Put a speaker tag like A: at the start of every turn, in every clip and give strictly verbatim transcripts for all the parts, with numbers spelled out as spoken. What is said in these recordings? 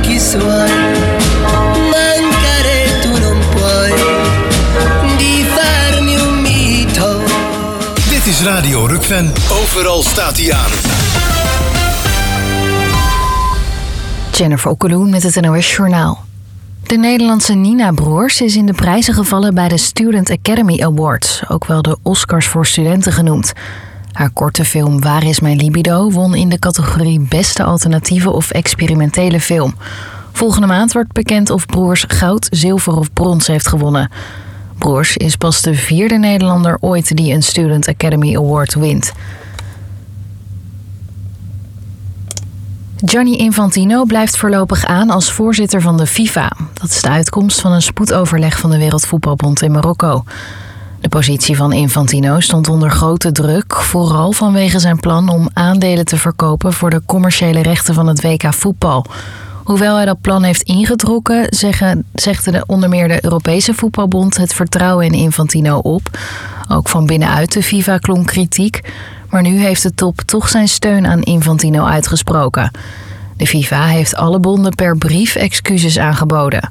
A: occhi suoi, mancare tu non puoi di farmi un mito.
B: Dit is Radio Rukven. Overal staat hij aan.
C: Jennifer Okkeloen met het N O S-journaal. De Nederlandse Nina Broers is in de prijzen gevallen bij de Student Academy Awards, ook wel de Oscars voor studenten genoemd. Haar korte film Waar is mijn libido won in de categorie Beste alternatieve of experimentele film. Volgende maand wordt bekend of Broers goud, zilver of brons heeft gewonnen. Broers is pas de vierde Nederlander ooit die een Student Academy Award wint. Gianni Infantino blijft voorlopig aan als voorzitter van de FIFA. Dat is de uitkomst van een spoedoverleg van de Wereldvoetbalbond in Marokko. De positie van Infantino stond onder grote druk, vooral vanwege zijn plan om aandelen te verkopen voor de commerciële rechten van het W K voetbal. Hoewel hij dat plan heeft ingetrokken, zeggen, zegt de, onder meer de Europese voetbalbond het vertrouwen in Infantino op. Ook van binnenuit de FIFA klonk kritiek. Maar nu heeft de top toch zijn steun aan Infantino uitgesproken. De FIFA heeft alle bonden per brief excuses aangeboden.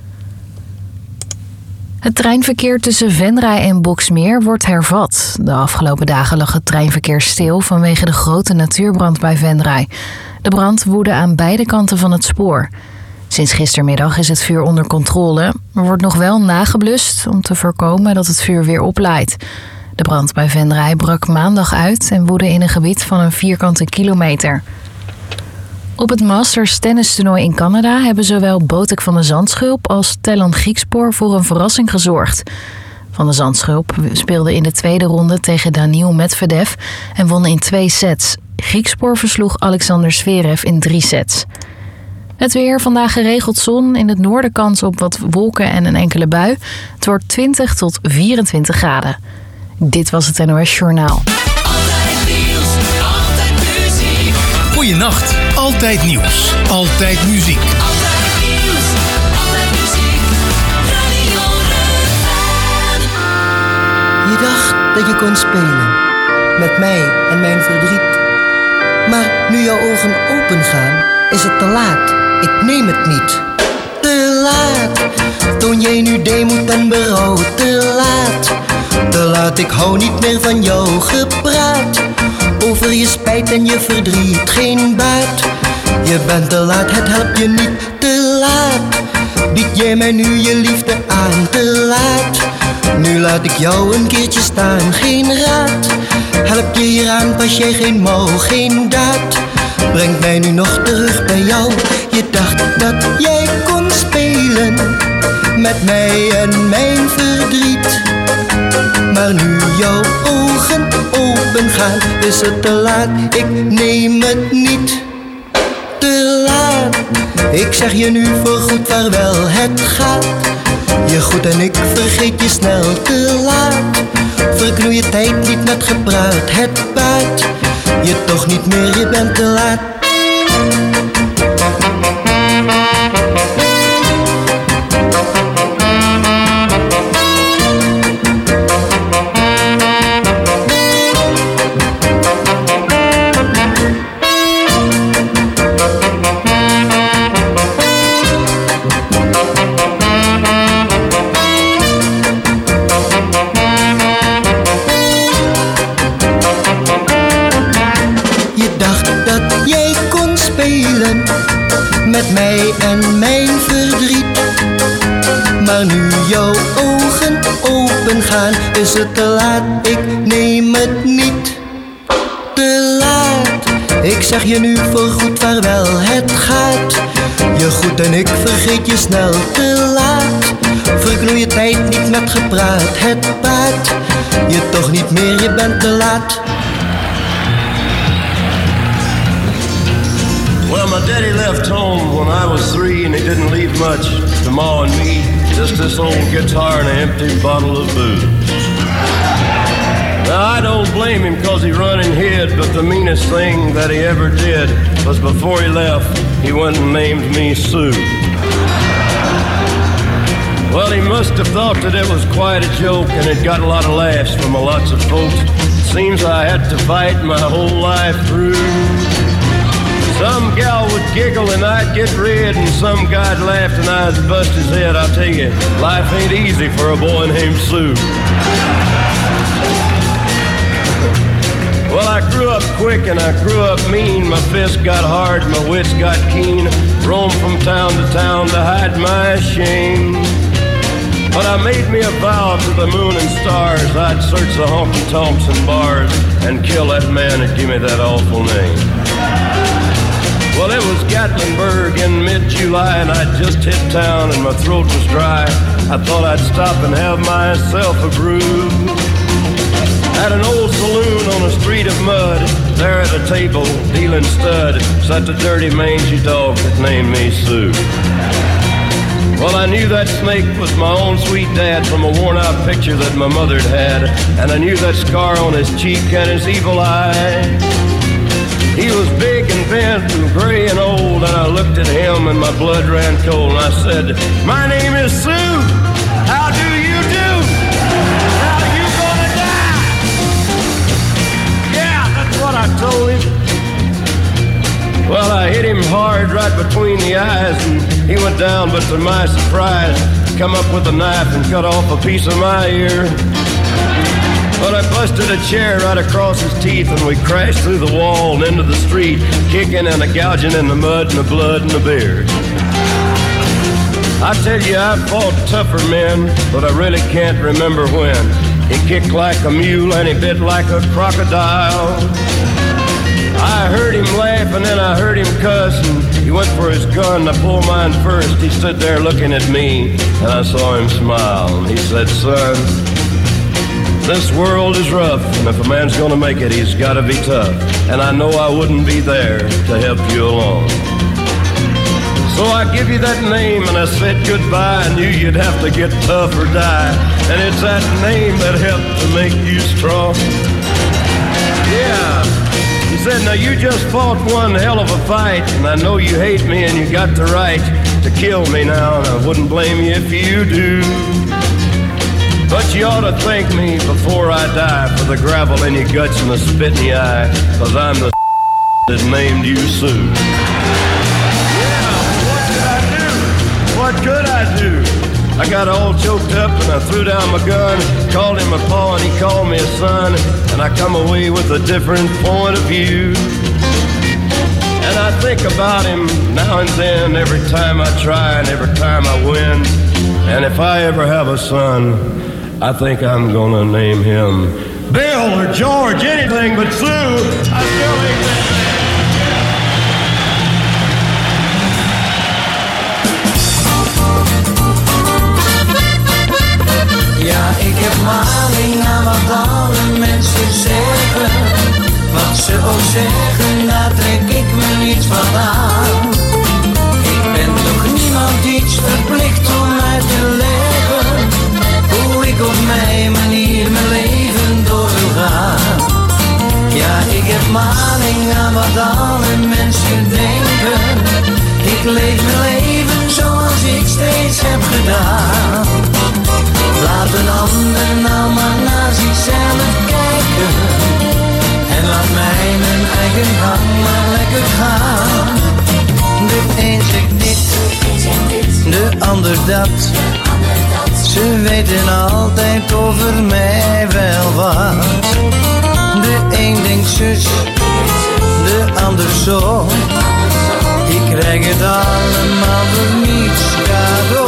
C: Het treinverkeer tussen Venray en Boxmeer wordt hervat. De afgelopen dagen lag het treinverkeer stil vanwege de grote natuurbrand bij Venray. De brand woedde aan beide kanten van het spoor. Sinds gistermiddag is het vuur onder controle. Er wordt nog wel nageblust om te voorkomen dat het vuur weer oplaait. De brand bij Venray brak maandag uit en woedde in een gebied van een vierkante kilometer. Op het Masters tennistoernooi in Canada hebben zowel Botic van de Zandschulp als Telon Griekspoor voor een verrassing gezorgd. Van de Zandschulp speelde in de tweede ronde tegen Daniil Medvedev en won in twee sets. Griekspoor versloeg Alexander Zverev in drie sets. Het weer, vandaag geregeld zon, in het noorden kans op wat wolken en een enkele bui. Het wordt twintig tot vierentwintig graden. Dit was het N O S-journaal.
B: Altijd nieuws, altijd muziek. Goeienacht, altijd nieuws, altijd muziek.
D: Altijd nieuws, altijd muziek. Radio Rukven.
A: Je dacht dat je kon spelen met mij en mijn verdriet. Maar nu jouw ogen open gaan, is het te laat. Ik neem het niet. Te laat, toon jij nu deemoed en berouw. Te laat, te laat, ik hou niet meer van jouw gepraat. Over je spijt en je verdriet, geen baat. Je bent te laat, het helpt je niet. Te laat, bied jij mij nu je liefde aan. Te laat, nu laat ik jou een keertje staan. Geen raad, help je hieraan, pas jij geen mouw, geen daad. Brengt mij nu nog terug bij jou. Je dacht dat jij kon spelen met mij en mijn verdriet. Maar nu jouw ogen open gaan, is het te laat, ik neem het niet. Te laat, ik zeg je nu voorgoed vaarwel, het gaat. Je goed en ik vergeet je snel. Te laat, verknoei je tijd niet met gepraat, het baat. Je toch niet meer, je bent te laat. Met mij en mijn verdriet. Maar nu jouw ogen open gaan, is het te laat, ik neem het niet. Te laat, ik zeg je nu voorgoed vaarwel, het gaat. Je goed en ik vergeet je snel. Te laat, verknoei je tijd niet met gepraat, het baat. Je toch niet meer, je bent te laat.
E: Well, my daddy left home when I was three, and he didn't leave much to Ma and me. Just this old guitar and an empty bottle of booze. Now, I don't blame him cause he run and hid, but the meanest thing that he ever did was before he left, he went and named me Sue. Well, he must have thought that it was quite a joke, and it got a lot of laughs from lots of folks. Seems I had to fight my whole life through. Some gal would giggle and I'd get red, and some guy'd laugh and I'd bust his head. I'll tell you, life ain't easy for a boy named Sue. Well, I grew up quick and I grew up mean. My fists got hard, my wits got keen. Roamed from town to town to hide my shame. But I made me a vow to the moon and stars, I'd search the honky-tonks and bars and kill that man that gave me that awful name. Well, it was Gatlinburg in mid-July, and I'd just hit town and my throat was dry. I thought I'd stop and have myself a brew. At an old saloon on a street of mud, there at a table, dealing stud, sat the dirty mangy dog that named me Sue. Well, I knew that snake was my own sweet dad from a worn-out picture that my mother'd had, and I knew that scar on his cheek and his evil eye. He was big and bent and gray and old, and I looked at him and my blood ran cold, and I said, "My name is Sue. How do you do? How you gonna die?" Yeah, that's what I told him. Well, I hit him hard right between the eyes, and he went down, but to my surprise, come up with a knife and cut off a piece of my ear. But I busted a chair right across his teeth, and we crashed through the wall and into the street, kicking and a gouging in the mud and the blood and the beer. I tell you, I've fought tougher men, but I really can't remember when. He kicked like a mule and he bit like a crocodile. I heard him laugh and then I heard him cuss, and he went for his gun. I pulled mine first. He stood there looking at me, and I saw him smile. And he said, "Son, this world is rough, and if a man's gonna make it, he's gotta be tough. And I know I wouldn't be there to help you along. So I give you that name, and I said goodbye. I knew you'd have to get tough or die, and it's that name that helped to make you strong." Yeah. He said, "Now you just fought one hell of a fight, and I know you hate me and you got the right to kill me now, and I wouldn't blame you if you do. But you ought to thank me before I die for the gravel in your guts and the spit in your eye, 'cause I'm the that named you Sue." Yeah, what could I do? What could I do? I got all choked up and I threw down my gun, called him a pa and he called me a son, and I come away with a different point of view. And I think about him now and then, every time I try and every time I win. And if I ever have a son, I think I'm gonna name him Bill or George, anything but Sue. I still ain't that man.
F: Ja, ik heb maling aan wat alle mensen zeggen. Wat ze ook zeggen, daar trek ik me niets van aan. Ik ben toch niemand iets verplicht om uit te leggen hoe ik op mijn manier mijn leven door wil gaan. Ja, ik heb maling aan wat alle mensen denken. Ik leef mijn leven zoals ik steeds heb gedaan. Laat een ander nou maar naar zichzelf kijken, en laat mij mijn eigen gang maar lekker gaan. De een zegt dit, de ander dat. Ze weten altijd over mij wel wat. De een denkt zus, de ander zo. Ik krijg het allemaal voor niets cadeau.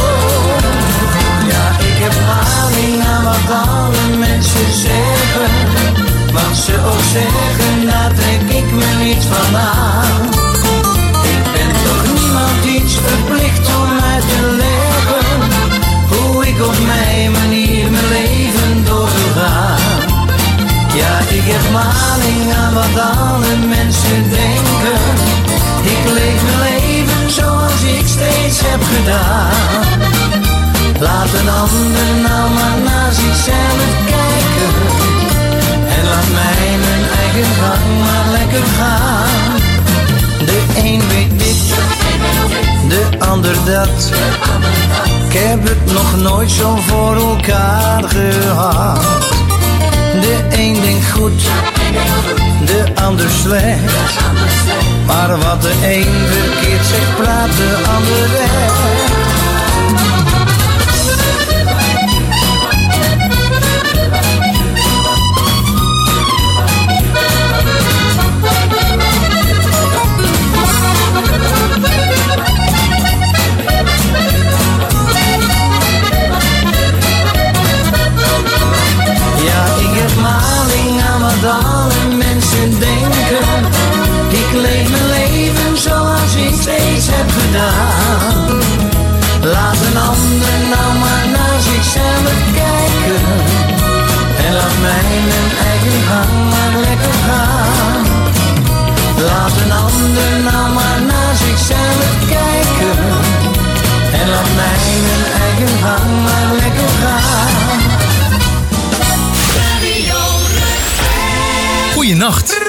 F: Ik heb maling aan wat alle mensen zeggen. Wat ze ook zeggen, daar trek ik me niets van aan. Ik ben toch niemand iets verplicht om uit te leggen hoe ik op mijn manier mijn leven door wil gaan. Ja, ik heb maling aan wat alle mensen denken. Ik leef mijn leven zoals ik steeds heb gedaan. Laat een ander nou maar naar zichzelf kijken, en laat mij mijn eigen gang maar lekker gaan. De een weet dit, de ander dat. Ik heb het nog nooit zo voor elkaar gehad. De een denkt goed, de ander slecht. Maar wat de een verkeerd zegt, praat de ander recht. Alle mensen denken, ik leef mijn leven zoals ik steeds heb gedaan. Laat een ander nou maar naar zichzelf kijken. En laat mij mijn eigen gang maar lekker gaan. Laat een ander nou maar naar zichzelf kijken. En laat mij mijn eigen gang maar lekker gaan.
B: Goeienacht.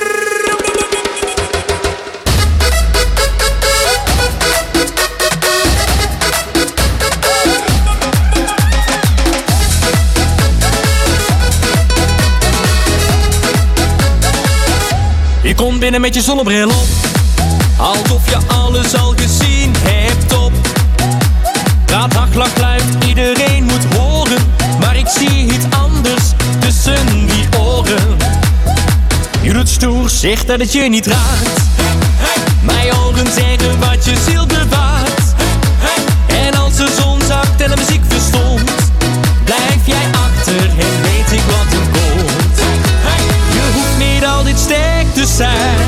G: Je komt binnen met je zonnebril op, alsof je alles al gezien hebt op. Praat hard, lach luid, iedereen moet horen, maar ik zie iets anders tussen die oren. Je doet stoer, zegt dat het je niet raakt. Mijn ogen zeggen wat je ziel bewaart. En als de zon zakt en de muziek verstomt, blijf jij achter en weet ik wat er komt. Je hoeft niet altijd sterk te zijn,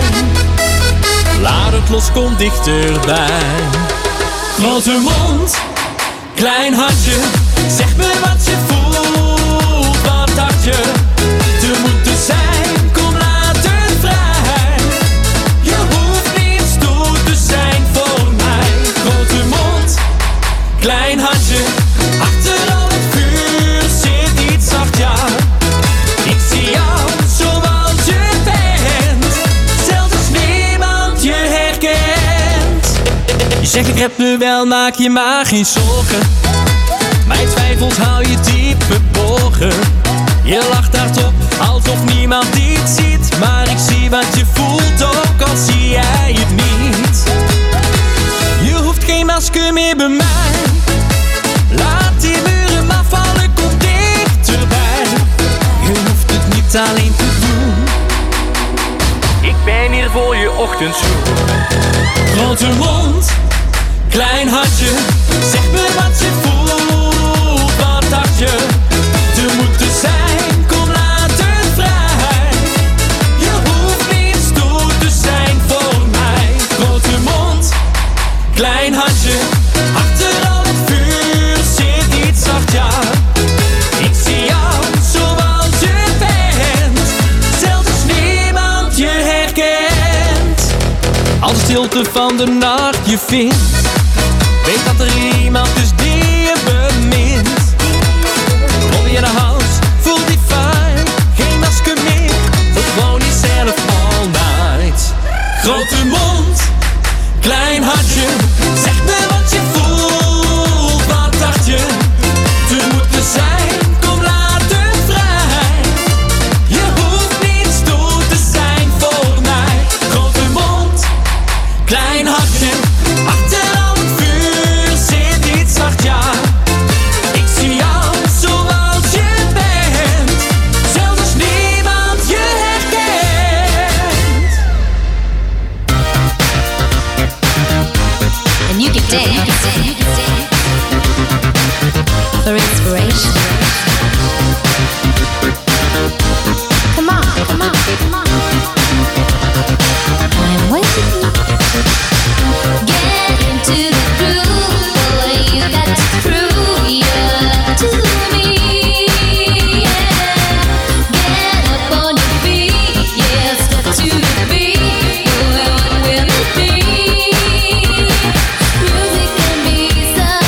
G: laat het los, kom dichterbij. Grote mond, klein hartje, zeg me wat je voelt, wat dacht je te moeten zijn, kom laat het vrij. Je hoeft niet stoer te zijn voor mij. Grote mond, klein hartje, achter al het vuur zit iets zacht, ja. Ik zie jou zoals je bent, zelfs als niemand je herkent. Je zegt ik heb me wel, maak je maar geen zorgen. Mijn twijfels hou je diep verborgen. Je lacht hardop, alsof niemand iets ziet. Maar ik zie wat je voelt, ook al zie jij het niet. Je hoeft geen masker meer bij mij. Laat die muren maar vallen, kom dichterbij. Je hoeft het niet alleen te doen. Ik ben hier voor je ochtendshow. Grote mond, klein hartje, zeg me wat je voelt, wat dacht je te moeten zijn, kom laat het vrij. Je hoeft niet stoer te zijn voor mij. Grote mond, klein hartje, achter al het vuur zit iets zacht, ja. Ik zie jou zoals je bent, zelfs als niemand je herkent. Als de stilte van de nacht je vindt, weet dat er iemand is die je bemint. Rol je naar huis, voel die fijn, geen masker meer, gewoon jezelf all night. Grote mond, klein hartje, zeg me wat je voelt, wat dacht je te moeten zijn, kom laat het vrij. Je hoeft niet stoer te zijn voor mij. Grote mond, klein hartje, achter al het vuur zit iets zacht, ja. Ik zie jou zoals je bent, zelfs als niemand je herkent.
H: And you can dance for inspiration. Come on, come on, come on. I'm waiting. Get into the groove, boy. You got to prove your love to me. Yeah. Get up on your feet, yeah. Step to the beat, boy. What will it be? Music can be so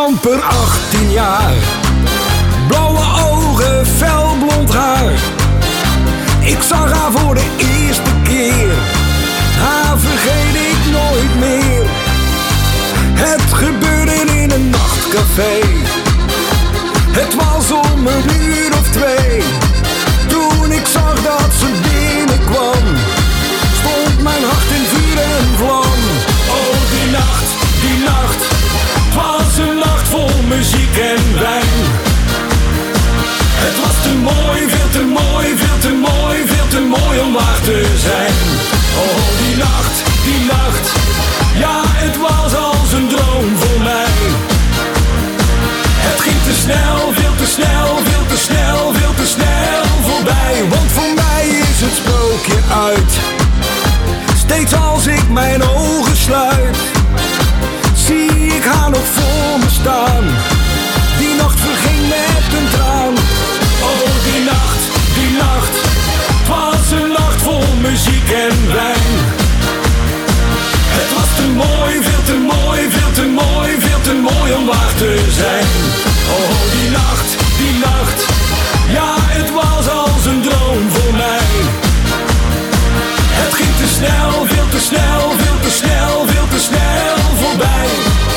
I: amper achttien jaar. Blauwe ogen, fel blond haar. Ik zag haar voor de eerste keer. Haar vergeet ik nooit meer. Het gebeurde in een nachtcafé. Het was om een uur of twee. Toen ik zag dat ze binnenkwam, stond mijn hart in vuur en vlam. Oh, die nacht, die nacht, het was een nacht vol muziek en wijn. Het was te mooi, veel te mooi, veel te mooi, veel te mooi om waar te zijn. Oh, die nacht, die nacht, ja, het was als een droom voor mij. Het ging te snel, veel te snel, veel te snel, veel te snel voorbij. Want voor mij is het sprookje uit. Steeds als ik mijn ogen sluit, zie ik haar nog voor me staan. Die nacht verging met een traan. Oh, die nacht, die nacht, het was een nacht vol muziek en wijn. Het was te mooi, veel te mooi, veel te mooi, veel te mooi om waar te zijn. Oh, die nacht, die nacht, ja, het was als een droom voor mij. Het ging te snel, veel te snel, veel te snel, veel te snel voorbij.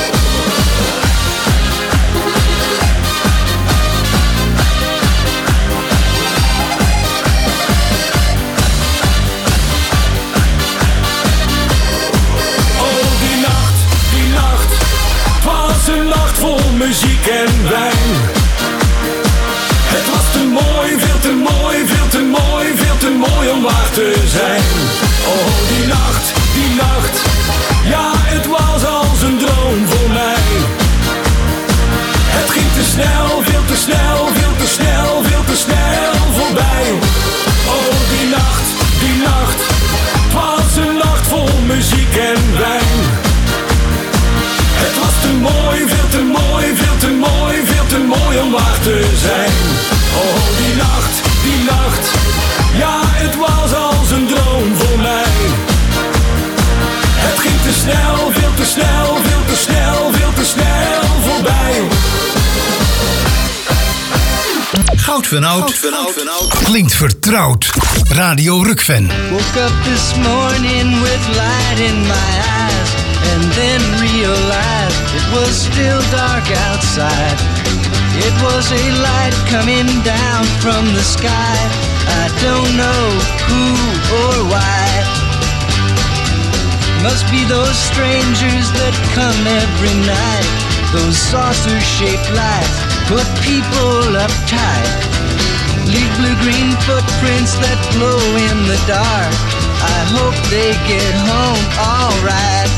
I: Een nacht vol muziek en wijn. Het was te mooi, veel te mooi, veel te mooi, veel te mooi om waar te zijn. Oh, die nacht, die nacht, ja, het was als een droom voor mij. Het ging te snel, veel te snel, veel te snel, veel te snel voorbij. Oh, die nacht, die nacht, het was een nacht vol muziek en wijn. Het was te mooi, veel te mooi, veel te mooi, veel te mooi om waar te zijn. Oh, die nacht, die nacht, ja, het was als een droom voor mij. Het ging te snel, veel te snel, veel te snel, veel te snel voorbij.
B: Goud van Oud klinkt vertrouwd. Radio Rukven.
F: Woke up this morning with light in my eyes, and then realized it was still dark outside. It was a light coming down from the sky. I don't know who or why. Must be those strangers that come every night. Those saucer-shaped lights put people uptight. Leave blue-green footprints that glow in the dark. I hope they get home alright.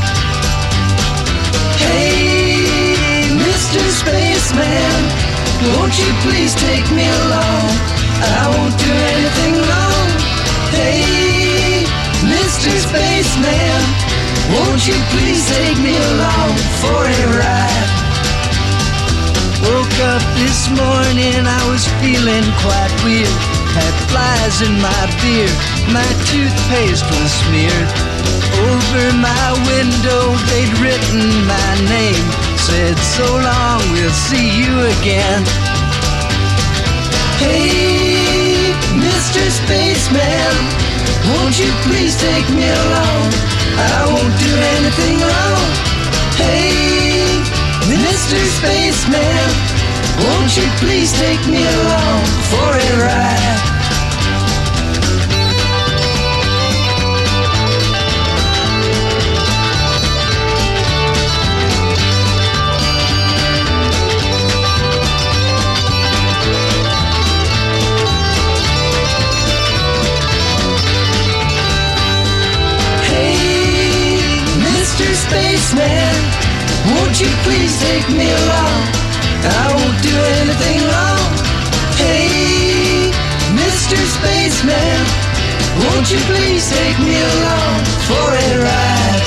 F: Hey, Mister Spaceman, won't you please take me along? I won't do anything wrong. Hey, Mister Spaceman, won't you please take me along for a ride? Woke up this morning, I was feeling quite weird. Had flies in my beard, my toothpaste was smeared. Over my window they'd written my name, said so long, we'll see you again. Hey, Mister Spaceman, won't you please take me along? I won't do anything wrong. Hey, Mister Spaceman, won't you please take me along for a ride? Hey, Mister Spaceman, won't you please take me along? I won't do anything wrong. Hey, Mister Spaceman, won't you please take me along for a ride?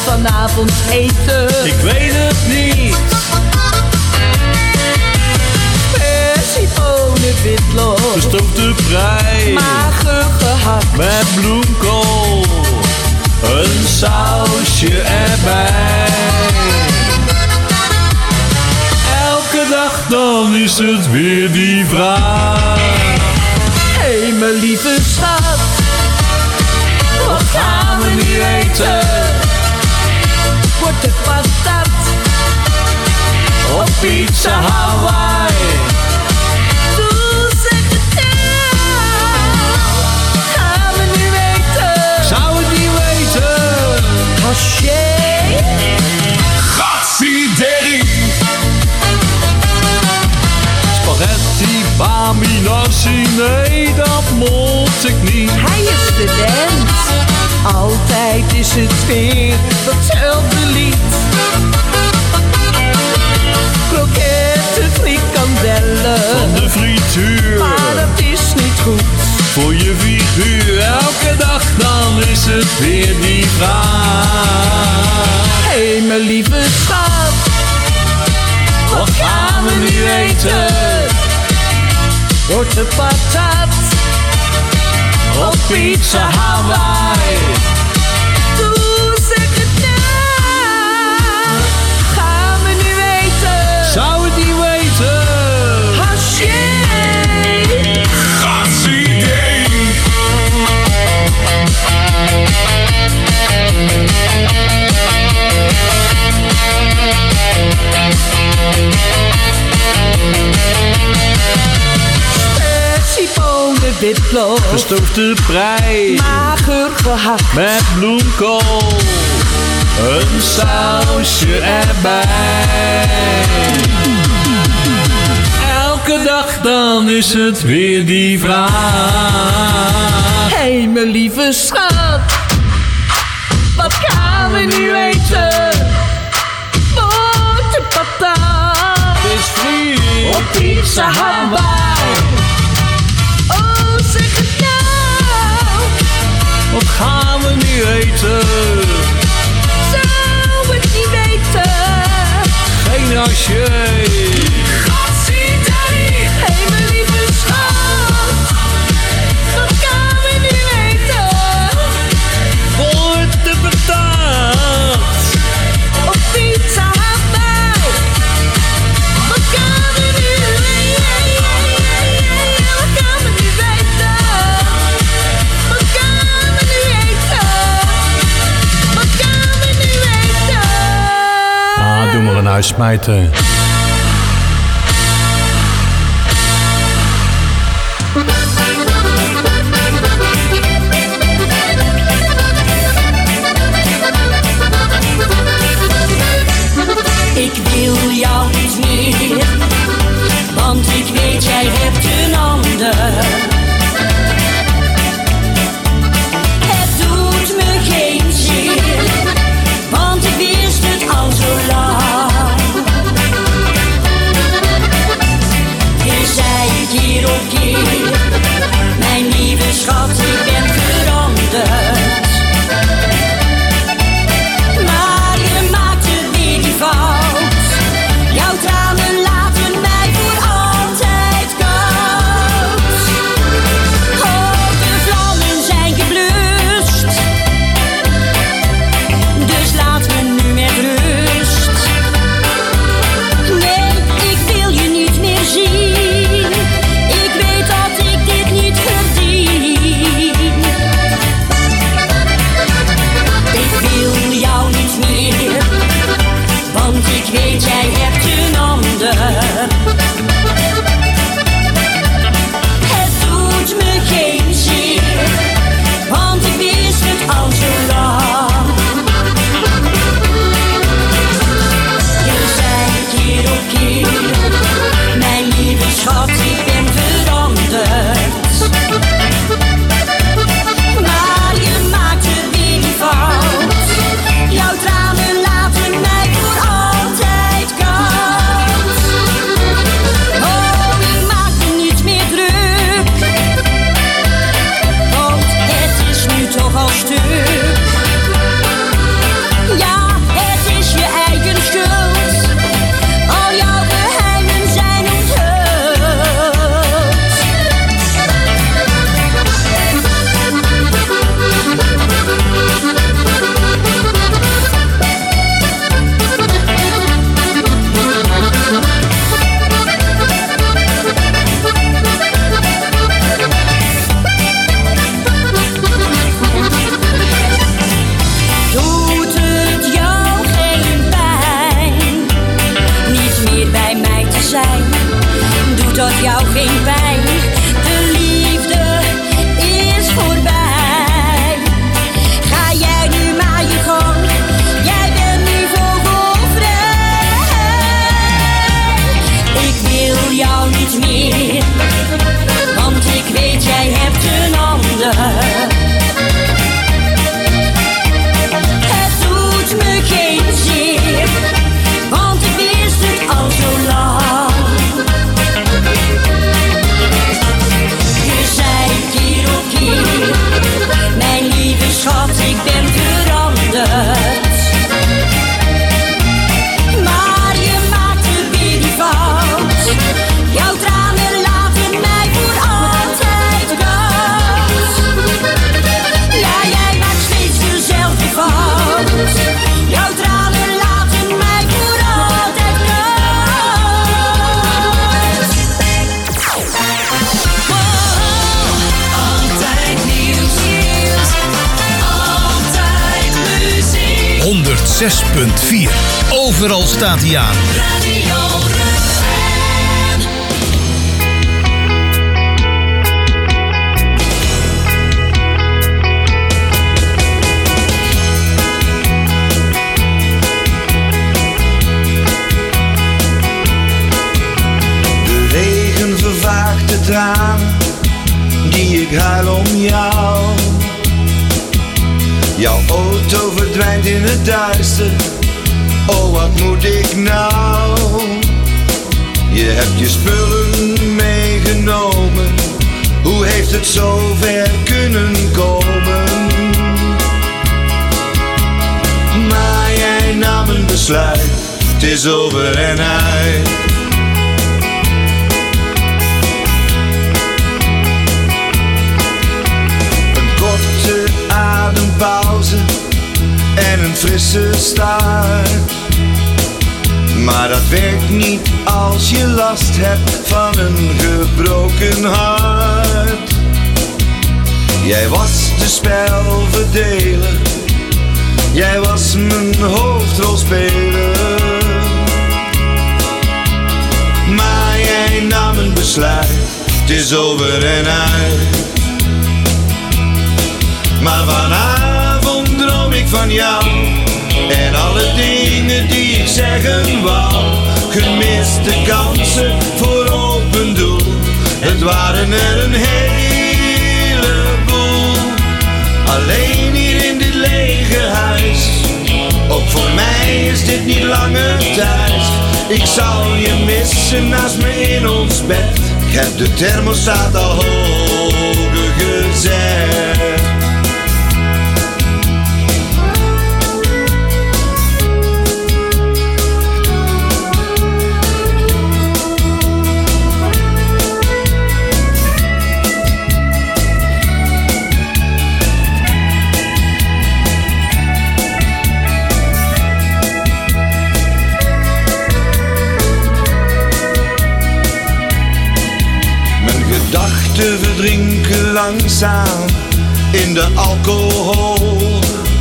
J: vanavond eten?
G: Ik weet het niet.
J: Persiebonen, witlof,
G: Gestoofde prei,
J: mager gehakt,
G: met bloemkool, een sausje erbij. Elke dag dan is het weer die vraag.
J: hé hey, mijn lieve schat, wat gaan we nu eten? Wordt het patat
G: Of pizza Hawaii?
J: Doe zeg het nou, gaan we nu eten?
G: Zou het niet weten?
J: Haché,
G: Gatsideri! Spaghetti, bami, nasi, nee, dat moet ik niet.
J: hij is student. Altijd is het weer datzelfde lied. Kroketten, frikandellen,
G: Van de frituur,
J: maar dat is niet goed.
G: voor je figuur. Elke dag dan is het weer die vraag.
J: hé hey, mijn lieve schat, wat gaan we nu eten? Wordt het patat
G: Of pizza Hawaii?
J: Doe zeg het nou, gaan we nu eten?
G: Zou het niet weten?
J: Haché,
G: Gatsideri!
J: persiebonen, witlof,
G: Gestoofde prei,
J: mager gehakt,
G: met bloemkool, een sausje erbij. Elke dag dan is het weer die vraag.
J: hé hey, mijn lieve schat, wat gaan we nu eten? Wordt het patat
G: Is vriend,
J: of pizza Hawaii? Oh, zeg het nou,
G: wat gaan we nu eten?
J: zou het niet weten?
G: Geen haché.
J: Gatsideri, hé hey, mijn lieve schat, wat gaan we nu eten?
G: Wordt de patat,
J: Of pizza Hawaii? Wat gaan we nu eten? Wat gaan we nu eten? Wat gaan we nu eten? Wat gaan we nu eten?
G: Ah, doe maar een uitsmijter.
D: Ik wil jou niet meer, want ik weet jij hebt een ander. Het doet me geen zeer, want ik wist het al zo lang. jou geen pijn. De liefde is voorbij. Ga jij nu maar je gang. Jij bent nu vogelvrij. Ik wil jou niet meer, want ik weet jij hebt een ander. Het doet me geen zeer, want ik wist het al zo lang. Je zei keer op keer, mijn lieve schat, ik ben veranderd. Maar je maakte weer die fout. Jouw tranen laten mij voor altijd koud. Ja, jij maakt steeds dezelfde fout. Jouw tranen laten mij voor altijd koud. Altijd nieuws, nieuws. Altijd muziek.
B: honderdzes punt vier. Overal staat hij aan.
D: Radio Rukven.
F: De regen vervaagt de tranen die ik huil om jou. Jouw auto verdwijnt in het duister. Oh, wat moet ik nou? Je hebt je spullen meegenomen. Hoe heeft het zo ver kunnen komen? Maar jij nam een besluit. Het is over en uit. Een korte adempauze en een frisse start. Maar dat werkt niet als je last hebt van een gebroken hart. Jij was de spelverdeler, jij was mijn hoofdrolspeler. Maar jij nam een besluit, het is over en uit. Maar vanavond droom ik van jou en alle dingen die ik zeggen wou. Gemiste kansen voor open doel, het waren er een heleboel. Alleen hier in dit lege huis, ook voor mij is dit niet langer thuis. Ik zal je missen naast me in ons bed. Ik heb de thermostaat al hoger gezet. Gedachten verdrinken langzaam in de alcohol.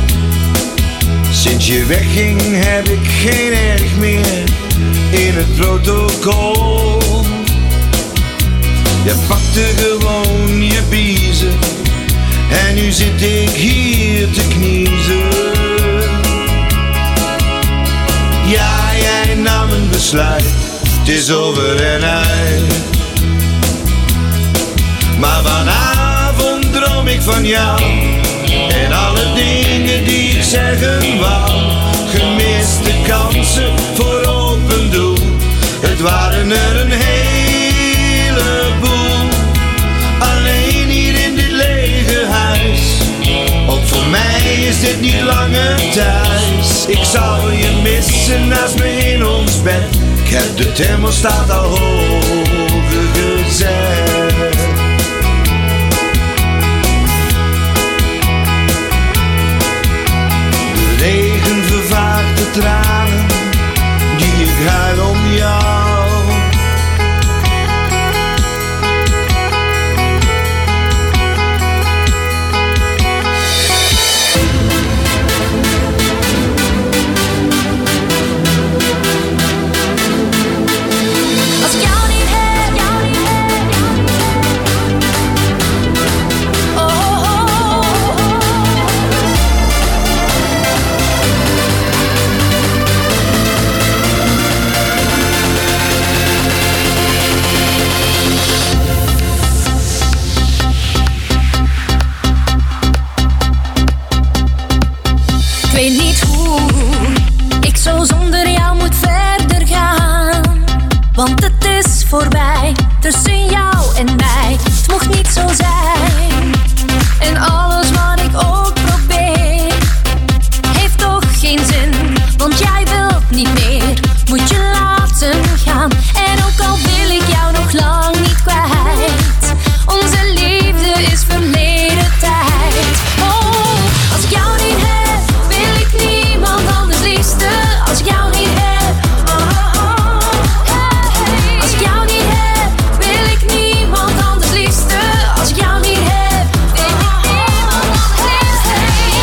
F: Sinds je wegging heb ik geen erg meer in het protocol. Je pakte gewoon je biezen en nu zit ik hier te kniezen. Ja, jij nam een besluit, het is over en uit. Maar vanavond droom ik van jou en alle dingen die ik zeggen wou. Gemiste kansen voor open doel, het waren er een heleboel. Alleen hier in dit lege huis, ook voor mij is dit niet langer thuis. Ik zal je missen naast me in ons bed. Ik heb de thermostaat al hoger gezet. Regen vervaagt de tranen die ik huil om jou.
H: Als ik jou niet heb, jou niet heb. weet niet hoe ik zo zonder jou moet verder gaan. Want het is voorbij tussen jou en mij. Het mocht niet zo zijn. En alles wat ik ook probeer heeft toch geen zin. Want jij wilt niet meer, moet je laten gaan. En ook al wil ik jou nog lang niet kwijt, onze liefde is verleden tijd. Oh, als ik jou niet heb, wil ik niemand anders liefste. Als ik jou niet heb, oh, oh, oh, hey. Als ik jou niet heb, wil ik niemand anders liefste. Als ik jou niet heb, wil ik niemand anders liefste.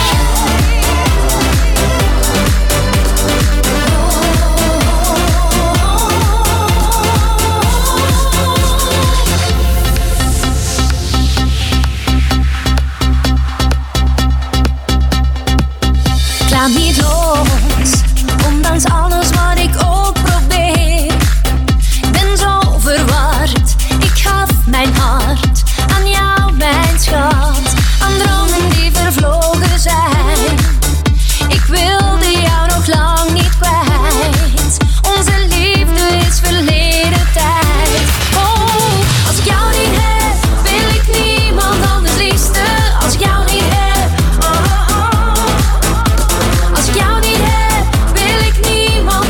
H: Ik laat niet los, ondanks alles wat ik ook probeer. Ik ben zo verward, ik gaf mijn hart aan jou, mijn schat. Aan dromen die vervlogen zijn. Ik wilde jou nog lang niet kwijt. Onze liefde is verleden tijd. Oh, als ik jou niet heb, wil ik niemand anders liefste. Als ik jou niet heb, oh, oh, oh. Als ik jou niet heb, wil ik niemand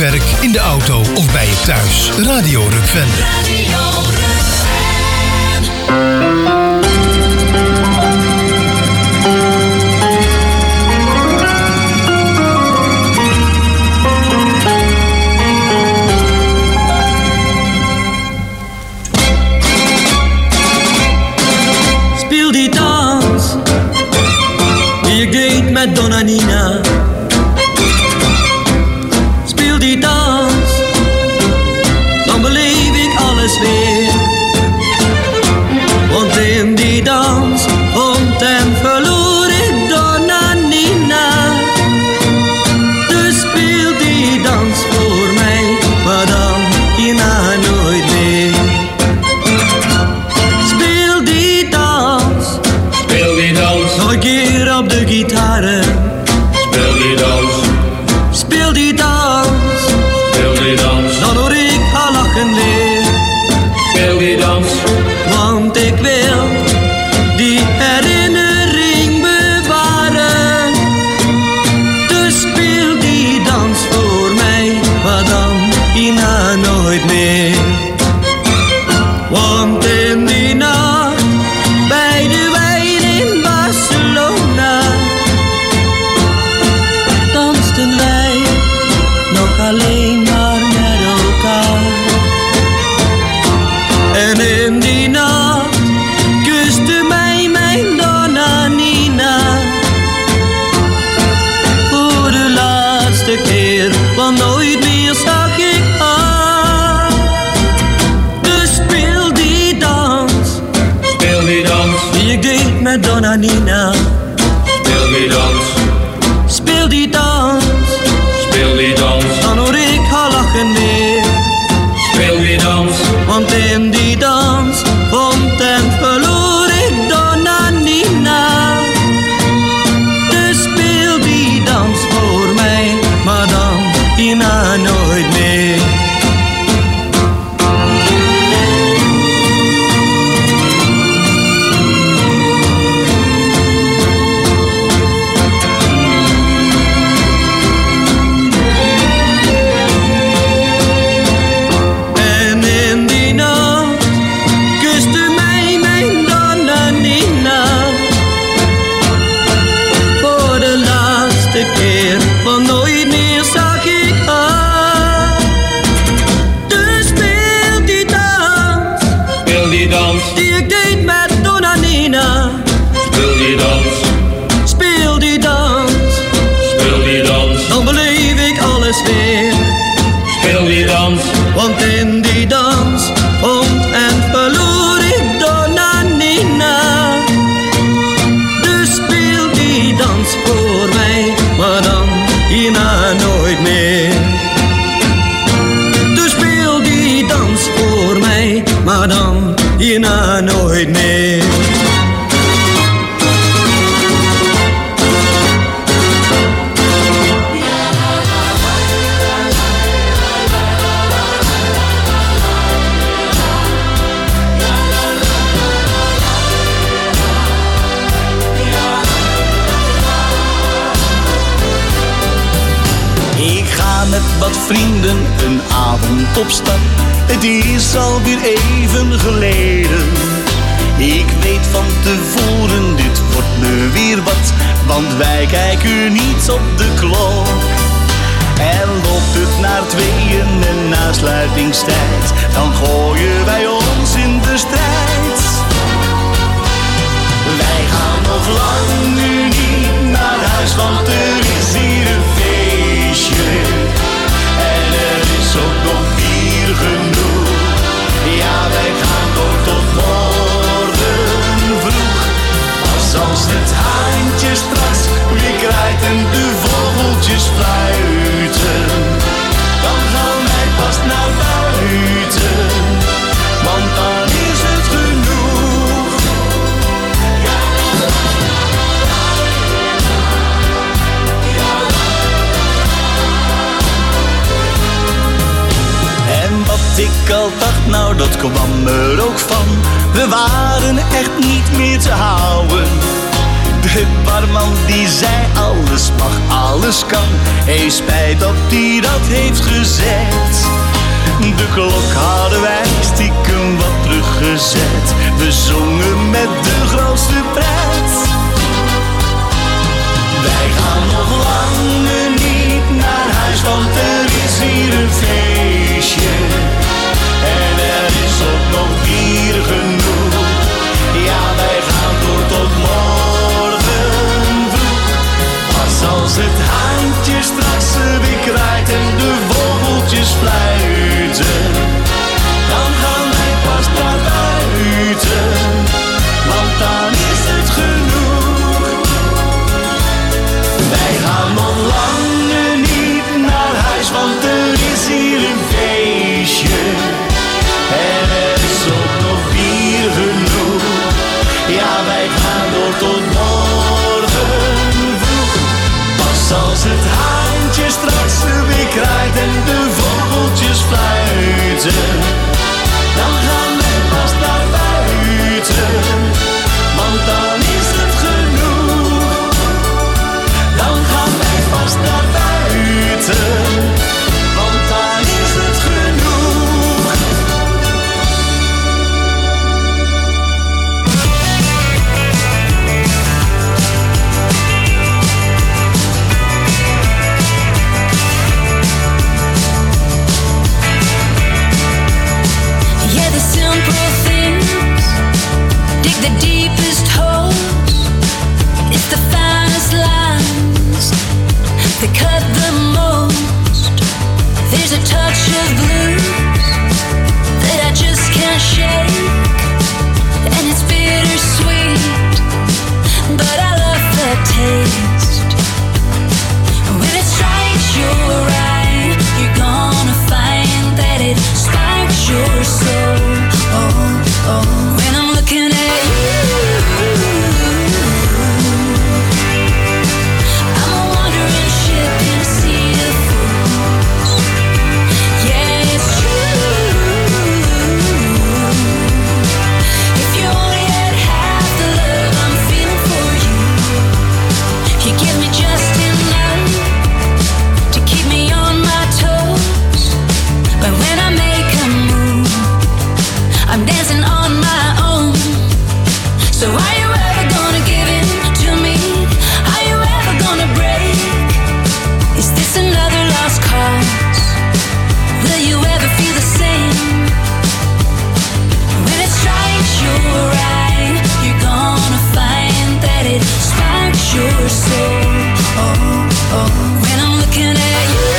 B: werk, in de auto of bij je thuis. Radio Rukven.
D: Radio
J: Speel die dans die ik deed met Donna Nina. Speel die dans, dan beleef ik alles weer. Want in die dans vond en verloor ik Donna Nina. Dus speel die dans voor mij, maar dan hierna nooit meer. Speel die dans,
E: Speel die dans,
J: nog een keer op de gitaren.
E: speel die dans,
J: Speel die dans,
E: speel die dans,
J: dan hoor ik haar lachen weer.
E: speel die dans,
J: Want ik wil die herinnering bewaren. Dus speel die dans voor mij, maar dan hierna nooit meer. Want in die nacht bij de wijn in Barcelona dansten wij nog alleen maar met elkaar. En in die nacht kuste mij mijn Donna Nina. Voor de laatste keer, want nooit meer zag ik haar. Dus speel die dans
E: speel die dans,
J: die ik deed met Donna Nina.
E: speel die dans,
J: Speel die dans,
E: speel die dans,
J: dan hoor ik haar lachen weer.
E: speel die dans,
J: Want in die dans vond en verloor ik Donna Nina. Dus speel die dans voor mij, maar dan hierna nooit meer. En in die nacht kuste mij mijn Donna Nina. Voor de laatste keer, want nooit meer zag ik haar. Dus speel die dans
E: speel die dans,
J: die ik deed met Donna Nina.
E: speel die dans,
J: Speel die dans,
E: speel die dans,
J: dan beleef ik alles weer.
E: speel die dans,
J: Want in die dans vond en verloor ik Donna Nina. Dus speel die dans voor mij, maar dan hierna nooit meer. Dus speel die dans voor mij, maar dan hierna nooit meer.
K: Ik ga met wat vrienden een avond op stap. Het is alweer even geleden. Ik weet van tevoren, dit wordt me weer wat. Want wij kijken niet op de klok. En loopt het naar tweeën en na sluitingstijd, dan gooien wij ons in de strijd. Wij gaan nog lang nu niet naar huis, want er is hier een feestje. En er is ook nog bier genoeg. Ja, wij gaan door tot morgen vroeg. Pas als het haantje straks weer kraait en de vogeltjes fluiten, dan gaan wij pas naar buiten, want dan is het genoeg. En wat ik al dacht, nou dat kwam er ook van. We waren echt niet meer te houden. De barman die zei alles mag, alles kan. Hey, spijt dat hij dat heeft gezegd. De klok hadden wij stiekem wat teruggezet. We zongen met de grootste pret. Wij gaan nog langer niet naar huis, want er is hier een feestje. En er is ook nog bier genoeg. Ja, wij gaan door tot morgen vroeg. Pas als het haantje straks weer kraait en de vogeltjes fluiten, dan gaan wij pas naar buiten, want dan is het genoeg. Wij gaan nog langer niet naar huis, want er is hier een feestje. En er is ook nog bier genoeg. Ja, wij gaan door tot morgen vroeg. Pas als het haantje straks weer kraait en de vogeltjes fluiten, dan gaan wij pas naar buiten, want dan is het genoeg. Dan gaan wij pas naar buiten, want dan is het genoeg.
H: Yeah, the simple things dig the deepest holes. It's the finest lines that cut the most. There's a touch of blues that I just can't shake, and it's bittersweet, but I love that taste. When it strikes your eye, you're gonna find that it sparks your soul. Oh, oh. When I'm looking at you, I'm a wandering ship in a sea of fools. Yeah, it's true. If you only had half the love I'm feeling for you, you give me just enough to keep me on my toes. But when I make a move, I'm dancing on my own. So are you ever gonna give in to me? Are you ever gonna break? Is this another lost cause? Will you ever feel the same? When it strikes your eye, you're gonna find that it sparks your soul. Oh, oh. When I'm looking at you,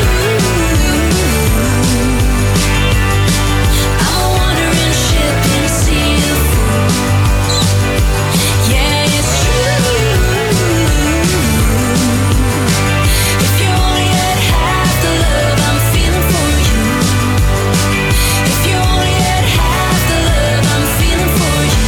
H: I'm a wandering ship in a sea of fools. Yeah, it's true. If you only had half the love I'm feeling for you, if you only had half the love I'm feeling for you.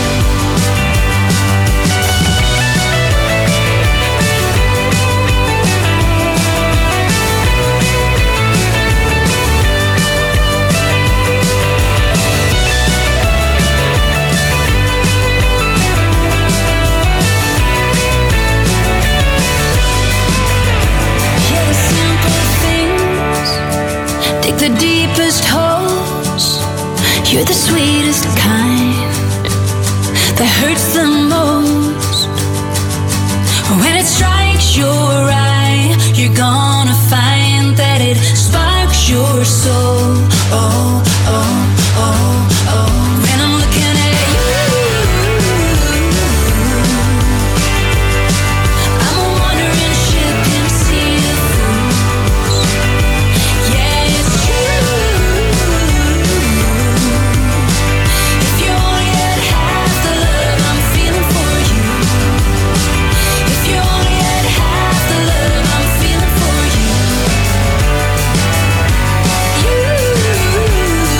H: Yeah, the simple things dig the deepest holes. You're the sweetest kind that hurts the most. When it strikes your eye, you're gonna find that it sparks your soul. Oh, oh, oh, oh. When I'm looking at you, I'm a wandering ship in a sea of fools. Yeah, it's true. If you only had half the love I'm feeling for you, if you only had half the love I'm feeling for you, you.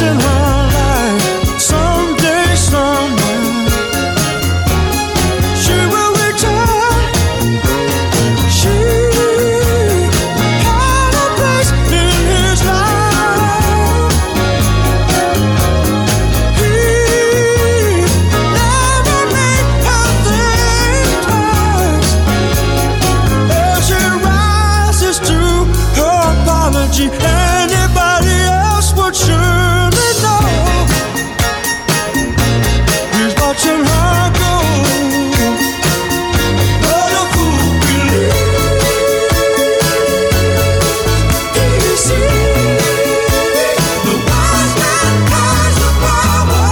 L: in her life. Someday, somewhere, she will return. She had a place in his life. He never made her think twice. As she rises to her apology, anybody else would surely know. He's watching her go. But a fool believes he sees. The wise man has the power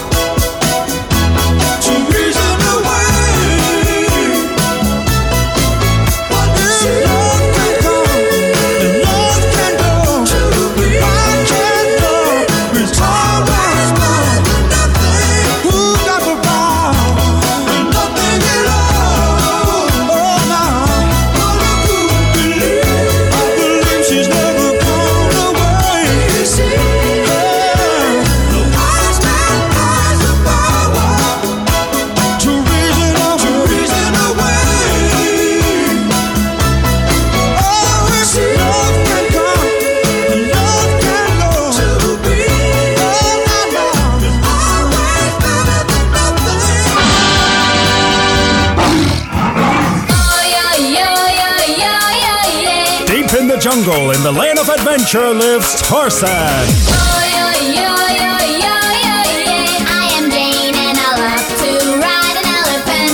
L: to reason away. But if love can come and love can go, I can love with always more than nothing. Who got the power and nothing at all? Oh, now, but a fool believes. I believe she's never gone away. The wise man has the power to reason away. Oh, if love can come and love can go, to be all night long is always better than nothing.
M: Deep in the jungle, in the land of adventure, lives Tarzan.
H: I am Jane and I love to ride an elephant.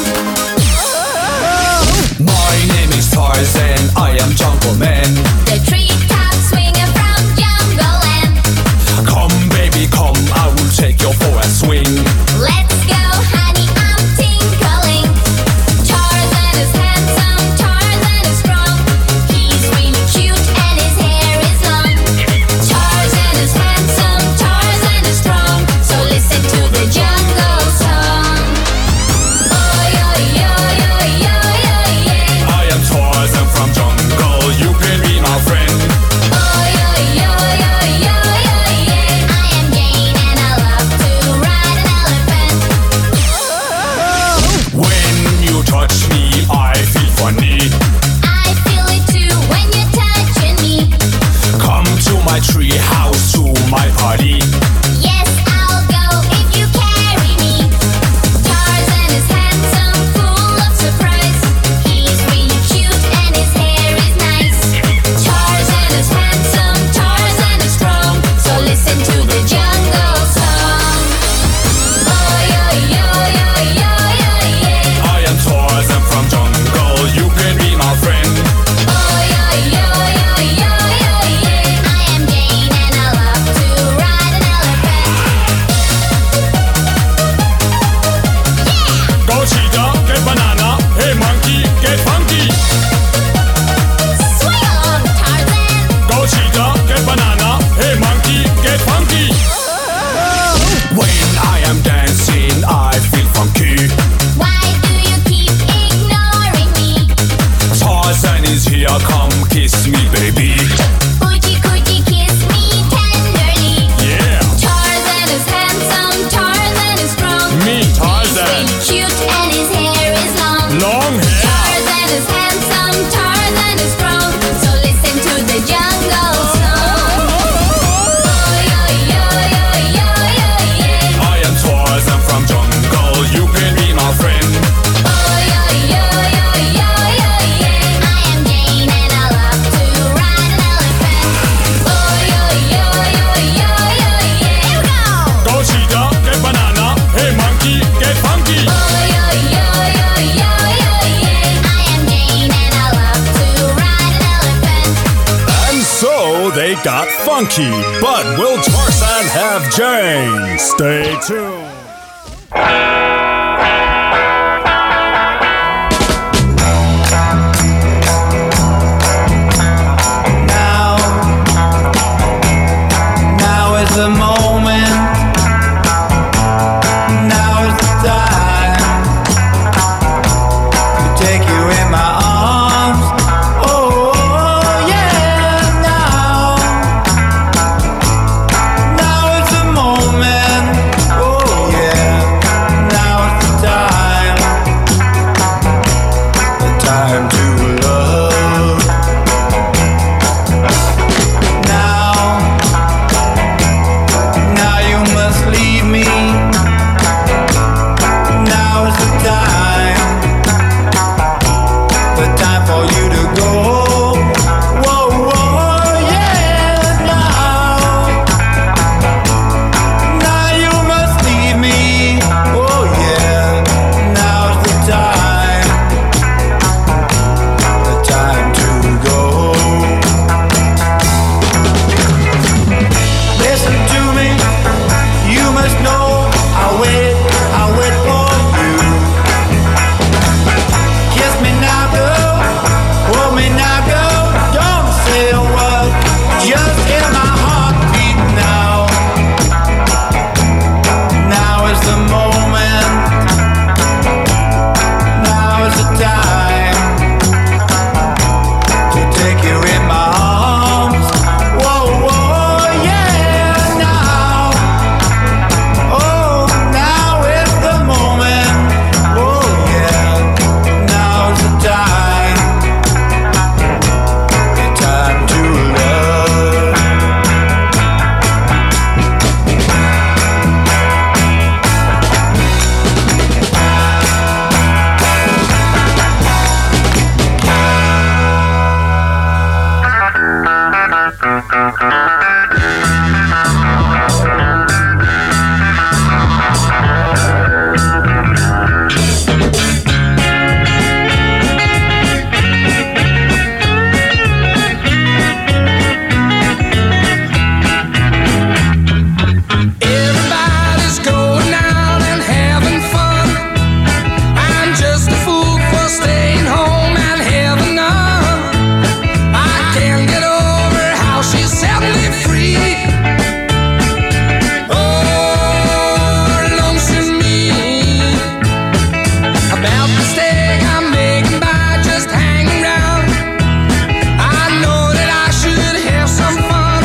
G: My name is Tarzan, I am Jungle Man.
H: The treetops swinging from Jungle Land.
G: Come baby, come, I will take you for a swing.
H: Let's go, honey, I'm tinkling. Tarzan is handsome, Tarzan is strong. He's really cute and his hair is long. Tarzan is handsome, Tarzan is strong. So listen to the jungle song. Oh, yo, yo, yo, yo, yo, yeah.
G: I am Tarzan from jungle, you can be my friend.
H: Oh, yo, yo, yo, yo, yo, yeah. I am Jane and I love to ride an elephant.
G: When you touch me, I feel funny.
H: I feel it too when you're touching me.
G: Come to my tree house, to my party.
H: Yes, I'll go if you carry me. Tarzan is handsome, full of surprise. He's really cute and his hair is nice. Tarzan is handsome, Tarzan is strong. So listen to the jungle song. Oh, yo, yo, yo, yo, yo, yeah.
G: I am Tarzan from jungle, you can be my friend.
H: Oh, yo, yo, yo, yo, yo, yeah. I am Jane and I love to ride an elephant.
G: Go cheetah, get banana, hey monkey, get funky.
H: Swing on, Tarzan.
G: Go cheetah, get banana, hey monkey, get funky. When I am dancing, I feel funky.
H: Why do you keep ignoring me?
G: Tarzan is here, come kiss me, baby.
H: Could you, could you kiss me tenderly?
G: Yeah,
H: Tarzan is handsome, Tarzan is strong.
G: me Tarzan,
H: He's cute and his hair is long.
G: long hair.
H: Tarzan is handsome, Tarzan is strong. So listen to the jungle song. Oh, yo, yo, yo, yo, yo, yeah.
G: I am Tarzan from jungle, you can be my friend.
H: Oh, yo, yo, yo, yo, yo, yeah. I am Jane and I love to ride an elephant. Oh, yo, yo, yo, yo, yo, yeah. Here we go.
G: Go cheetah, get banana, hey monkey, get funky.
H: Oh, yo, yo, yo, yo, yo, yeah. I am Jane and I love to ride an elephant.
M: And so they got funky. But will Tarzan have Jane? Stay tuned.